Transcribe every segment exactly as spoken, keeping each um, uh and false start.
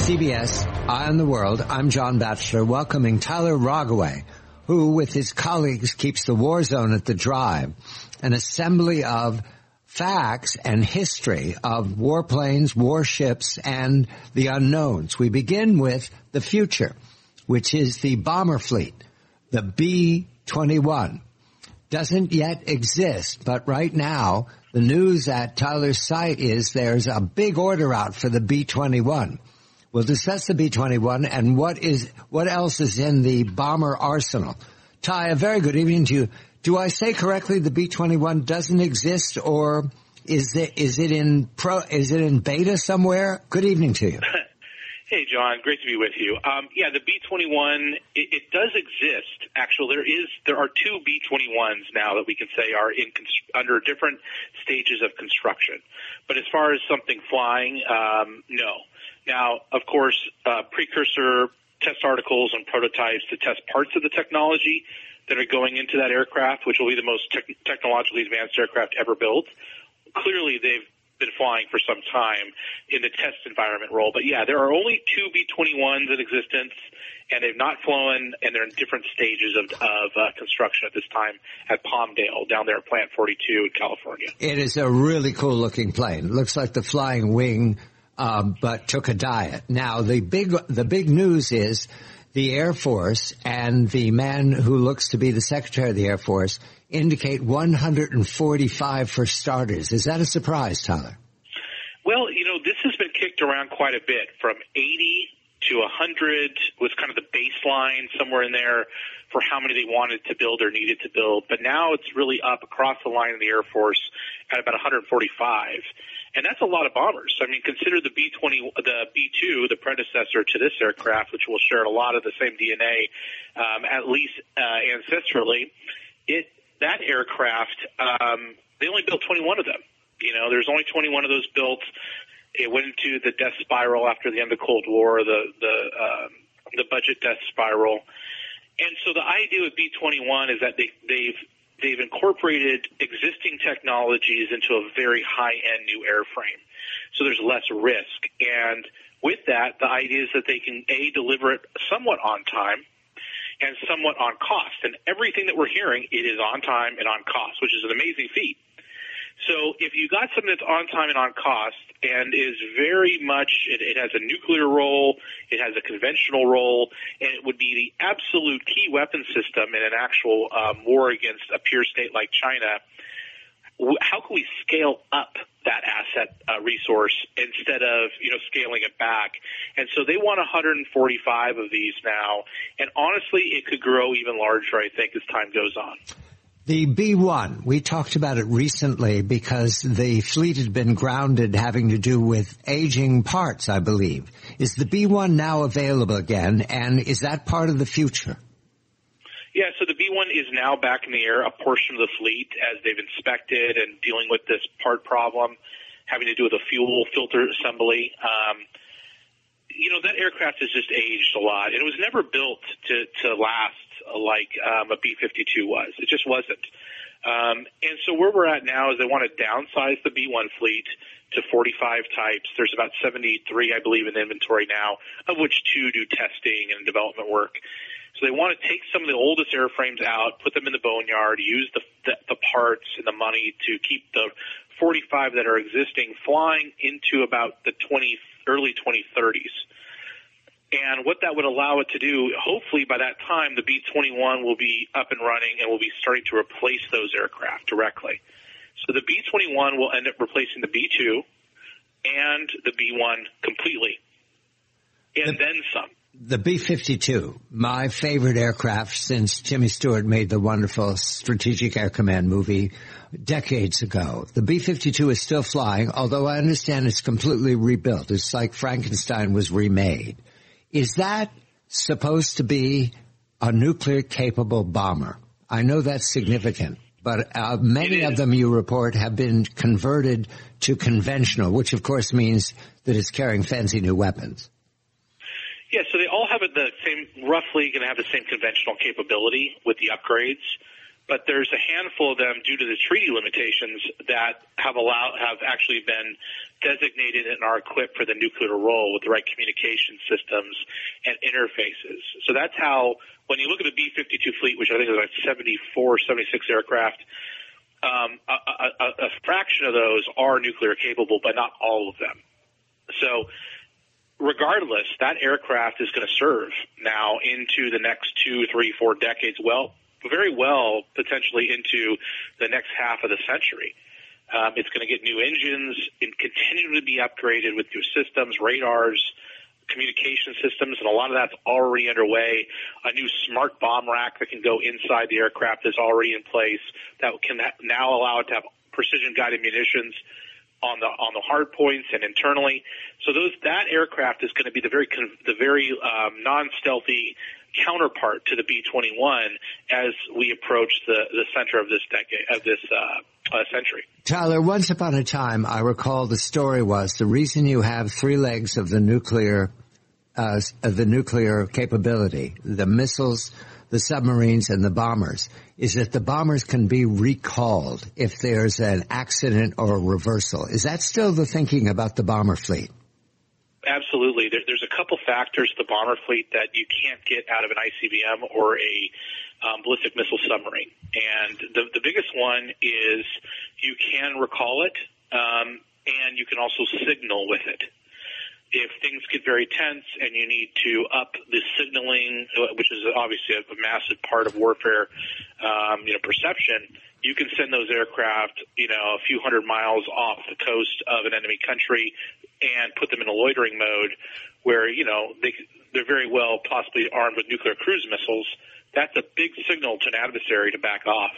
C B S, Eye on the World. I'm John Batchelor, welcoming Tyler Rogoway, who, with his colleagues, keeps the War Zone at the Drive, an assembly of facts and history of warplanes, warships, and the unknowns. We begin with the future, which is the bomber fleet, the B twenty-one. Doesn't yet exist, but right now, the news at Tyler's site is there's a big order out for the B twenty-one. We'll discuss the B twenty-one and what is what else is in the bomber arsenal. Ty, a very good evening to you. Do I say correctly the B twenty-one doesn't exist, or is it is it in pro is it in beta somewhere? Good evening to you. Hey, John. Great to be with you. Um, yeah, the B twenty-one, it, it does exist. Actually, there is there are two B twenty-ones now that we can say are in under different stages of construction. But as far as something flying, um, no. Now, of course, uh, precursor test articles and prototypes to test parts of the technology that are going into that aircraft, which will be the most te- technologically advanced aircraft ever built. Clearly, they've been flying for some time in the test environment role. But, yeah, there are only two B twenty-ones in existence, and they've not flown, and they're in different stages of, of uh, construction at this time at Palmdale, down there at Plant forty-two in California. It is a really cool-looking plane. It looks like the Flying Wing, um, but took a diet. Now, the big the big news is the Air Force and the man who looks to be the Secretary of the Air Force indicate one hundred forty-five for starters. Is that a surprise, Tyler? Well, you know, this has been kicked around quite a bit. From eighty to one hundred was kind of the baseline, somewhere in there, for how many they wanted to build or needed to build. But now it's really up across the line in the Air Force at about one hundred forty-five. And that's a lot of bombers. I mean, consider the B twenty, the B two, the predecessor to this aircraft, which will share a lot of the same D N A, um, at least uh, ancestrally. It that aircraft, um, they only built twenty-one of them. You know, there's only twenty-one of those built. It went into the death spiral after the end of the Cold War, the the um, the budget death spiral. And so the idea with B twenty-one is that they, they've they've incorporated existing technologies into a very high-end new airframe. So there's less risk. And with that, the idea is that they can, A, deliver it somewhat on time and somewhat on cost. And everything that we're hearing, it is on time and on cost, which is an amazing feat. So if you got something that's on time and on cost and is very much, it, it has a nuclear role, it has a conventional role, and it would be the absolute key weapon system in an actual um, war against a peer state like China, how can we scale up that asset uh, resource instead of, you know, scaling it back? And so they want one hundred forty-five of these now, and honestly, it could grow even larger, I think, as time goes on. The B one, we talked about it recently because the fleet had been grounded having to do with aging parts, I believe. Is the B one now available again, and is that part of the future? Yeah, so the B one is now back in the air, a portion of the fleet, as they've inspected and dealing with this part problem having to do with a fuel filter assembly. Um, you know, that aircraft has just aged a lot. It was never built to, to last like um, a B fifty-two was. It just wasn't. Um, and so where we're at now is they want to downsize the B one fleet to forty-five types. There's about seventy-three, I believe, in inventory now, of which two do testing and development work. So they want to take some of the oldest airframes out, put them in the boneyard, use the, the, the parts and the money to keep the forty-five that are existing flying into about the twenty, early twenty thirties. And what that would allow it to do, hopefully by that time, the B twenty-one will be up and running and will be starting to replace those aircraft directly. So the B twenty-one will end up replacing the B two and the B one completely, and the, then some. The B fifty-two, my favorite aircraft since Jimmy Stewart made the wonderful Strategic Air Command movie decades ago. The B fifty-two is still flying, although I understand it's completely rebuilt. It's like Frankenstein was remade. Is that supposed to be a nuclear-capable bomber? I know that's significant, but uh, many of them, you report, have been converted to conventional, which, of course, means that it's carrying fancy new weapons. Yeah, so they all have the same, roughly going to have the same conventional capability with the upgrades. but there's a handful of them due to the treaty limitations that have allowed have actually been designated and are equipped for the nuclear role with the right communication systems and interfaces. So that's how, when you look at the B fifty-two fleet, which I think is like seventy-four, seventy-six aircraft, um, a, a, a fraction of those are nuclear capable, but not all of them. So regardless, that aircraft is going to serve now into the next two, three, four decades, well, very well, potentially into the next half of the century. Um, it's going to get new engines and continue to be upgraded with new systems, radars, communication systems, and a lot of that's already underway. A new smart bomb rack that can go inside the aircraft is already in place that can now allow it to have precision-guided munitions on the on the hard points and internally. So those that aircraft is going to be the very the very um, non-stealthy counterpart to the B twenty-one as we approach the, the center of this decade of this uh, uh, century. Tyler, once upon a time, I recall the story was the reason you have three legs of the nuclear uh, of the nuclear capability, the missiles, the submarines, and the bombers, is that the bombers can be recalled if there's an accident or a reversal. Is that still the thinking about the bomber fleet? Absolutely. There, there's a couple factors to the bomber fleet that you can't get out of an I C B M or a um, ballistic missile submarine. And the, the biggest one is you can recall it, um, and you can also signal with it. If things get very tense and you need to up the signaling, which is obviously a, a massive part of warfare, um, you know, perception, you can send those aircraft, you know, a few hundred miles off the coast of an enemy country and put them in a loitering mode where, you know, they, they're very well possibly armed with nuclear cruise missiles. That's a big signal to an adversary to back off.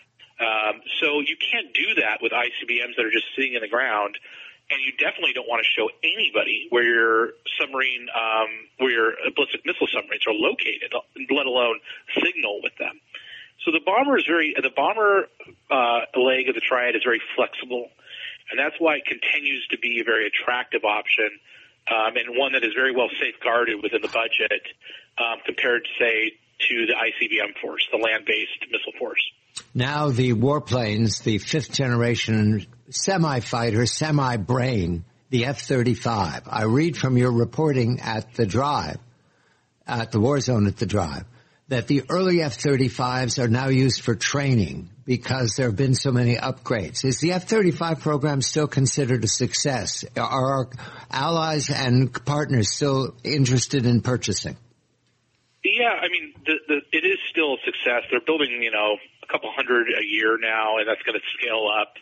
Um, so you can't do that with I C B Ms that are just sitting in the ground. And you definitely don't want to show anybody where your submarine, um, where your ballistic missile submarines are located, let alone signal with them. So the bomber is very, the bomber uh, leg of the triad is very flexible, and that's why it continues to be a very attractive option, um, and one that is very well safeguarded within the budget um, compared, say, to the I C B M force, the land-based missile force. Now the warplanes, the fifth generation semi-fighter, semi-brain, the F thirty-five. I read from your reporting at the Drive, at the War Zone at the Drive, that the early F thirty-fives are now used for training because there have been so many upgrades. Is the F thirty-five program still considered a success? Are our allies and partners still interested in purchasing? Yeah, I mean, the, the, it is still a success. They're building, you know, a couple hundred a year now, and that's going to scale up.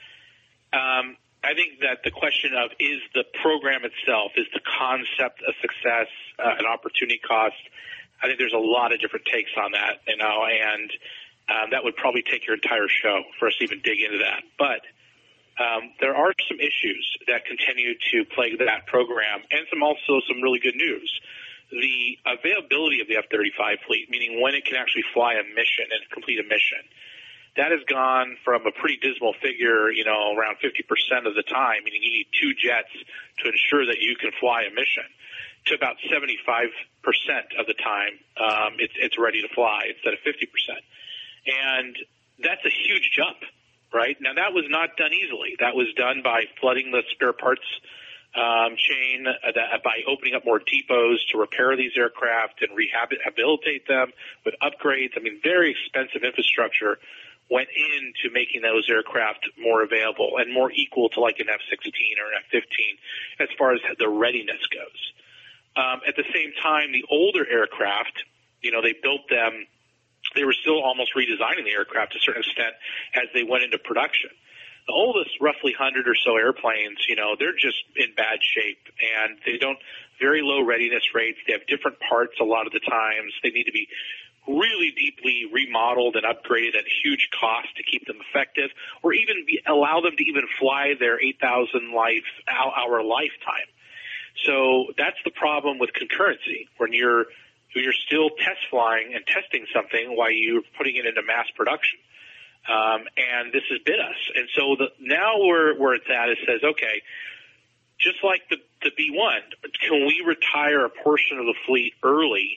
Um, I think that the question of is the program itself, is the concept a success, uh, an opportunity cost? I think there's a lot of different takes on that, you know, and um, that would probably take your entire show for us to even dig into that. But um, there are some issues that continue to plague that program, and some also some really good news. The availability of the F thirty-five fleet, meaning when it can actually fly a mission and complete a mission, that has gone from a pretty dismal figure, you know, around fifty percent of the time, meaning you need two jets to ensure that you can fly a mission, to about seventy-five percent of the time um, it's, it's ready to fly instead of fifty percent. And that's a huge jump, right? Now, that was not done easily. That was done by flooding the spare parts Um, chain uh, that, by opening up more depots to repair these aircraft and rehabilitate them with upgrades. I mean, very expensive infrastructure went into making those aircraft more available and more equal to like an F sixteen or an F fifteen as far as the readiness goes. Um, at the same time, the older aircraft, you know, they built them, they were still almost redesigning the aircraft to a certain extent as they went into production. The oldest, roughly one hundred or so airplanes, you know, they're just in bad shape, and they don't, very low readiness rates. They have different parts a lot of the times. They need to be really deeply remodeled and upgraded at huge cost to keep them effective, or even be, allow them to even fly their eight thousand life, hour lifetime. So that's the problem with concurrency, when you're, when you're still test flying and testing something while you're putting it into mass production. Um, and this has bit us. And so the, now where, where it's at, it says, okay, just like the, the B one, can we retire a portion of the fleet early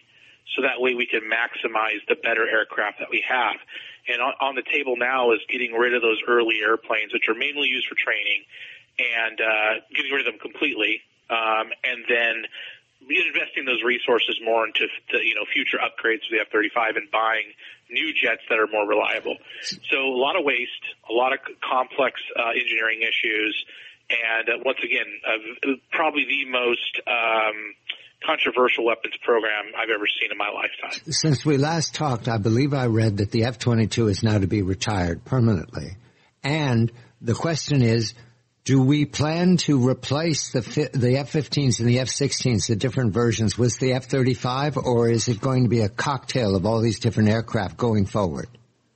so that way we can maximize the better aircraft that we have. And on, on the table now is getting rid of those early airplanes, which are mainly used for training, and uh, getting rid of them completely, um, and then investing those resources more into to, you know future upgrades to the F thirty-five and buying new jets that are more reliable. So a lot of waste, a lot of complex uh, engineering issues, and uh, once again, uh, probably the most um, controversial weapons program I've ever seen in my lifetime. Since we last talked, I believe I read that the F twenty-two is now to be retired permanently. And the question is, do we plan to replace the the F fifteens and the F sixteens, the different versions, with the F thirty-five, or is it going to be a cocktail of all these different aircraft going forward?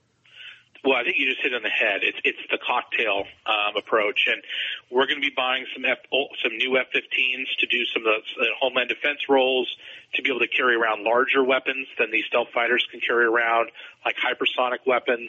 Well, I think you just hit on the head. It's it's the cocktail um, approach, and we're going to be buying some F, some new F fifteens to do some of the uh, homeland defense roles, to be able to carry around larger weapons than these stealth fighters can carry around, like hypersonic weapons.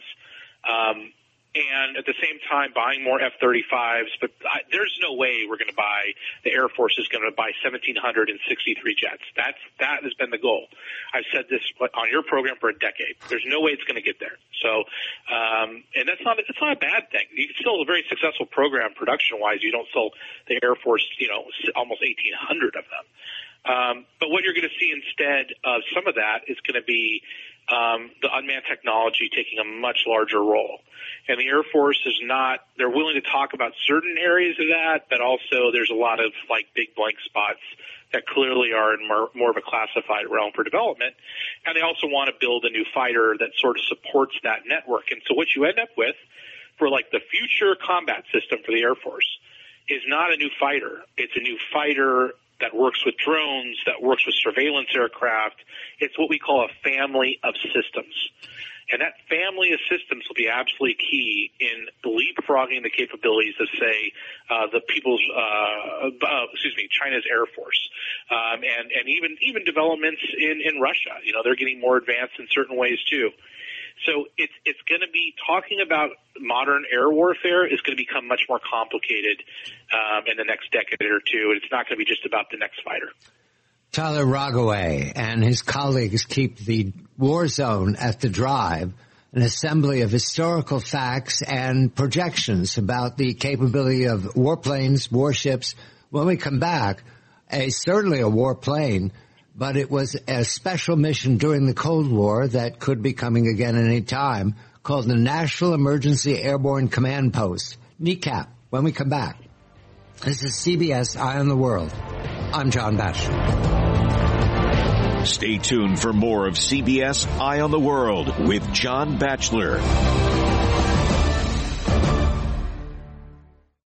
Um, and at the same time, buying more F thirty-fives. But I, there's no way we're going to buy, the Air Force is going to buy one thousand seven hundred sixty-three jets. That's, that has been the goal. I've said this on your program for a decade. There's no way it's going to get there. So, um, and that's not, it's not a bad thing. You can still a very successful program production-wise. You don't sell the Air Force, you know, almost eighteen hundred of them. Um, but what you're going to see instead of some of that is going to be um, the unmanned technology taking a much larger role. And the Air Force is not, they're willing to talk about certain areas of that, but also there's a lot of like big blank spots that clearly are in more, more of a classified realm for development. And they also want to build a new fighter that sort of supports that network. And so what you end up with for like the future combat system for the Air Force is not a new fighter. It's a new fighter that works with drones, that works with surveillance aircraft. It's what we call a family of systems. And that family of systems will be absolutely key in leapfrogging the capabilities of, say, uh, the people's, uh, uh, excuse me, China's Air Force, um, and and even even developments in in Russia. You know, they're getting more advanced in certain ways too. So it's it's going to be talking about modern air warfare is going to become much more complicated um, in the next decade or two, and it's not going to be just about the next fighter. Tyler Rogoway and his colleagues keep the War Zone at the Drive, an assembly of historical facts and projections about the capability of warplanes, warships. When we come back, a certainly a warplane, but it was a special mission during the Cold War that could be coming again at any time, called the National Emergency Airborne Command Post, NECAP, when we come back. This is C B S Eye on the World. I'm John Batchelor. Stay tuned for more of C B S Eye on the World with John Batchelor.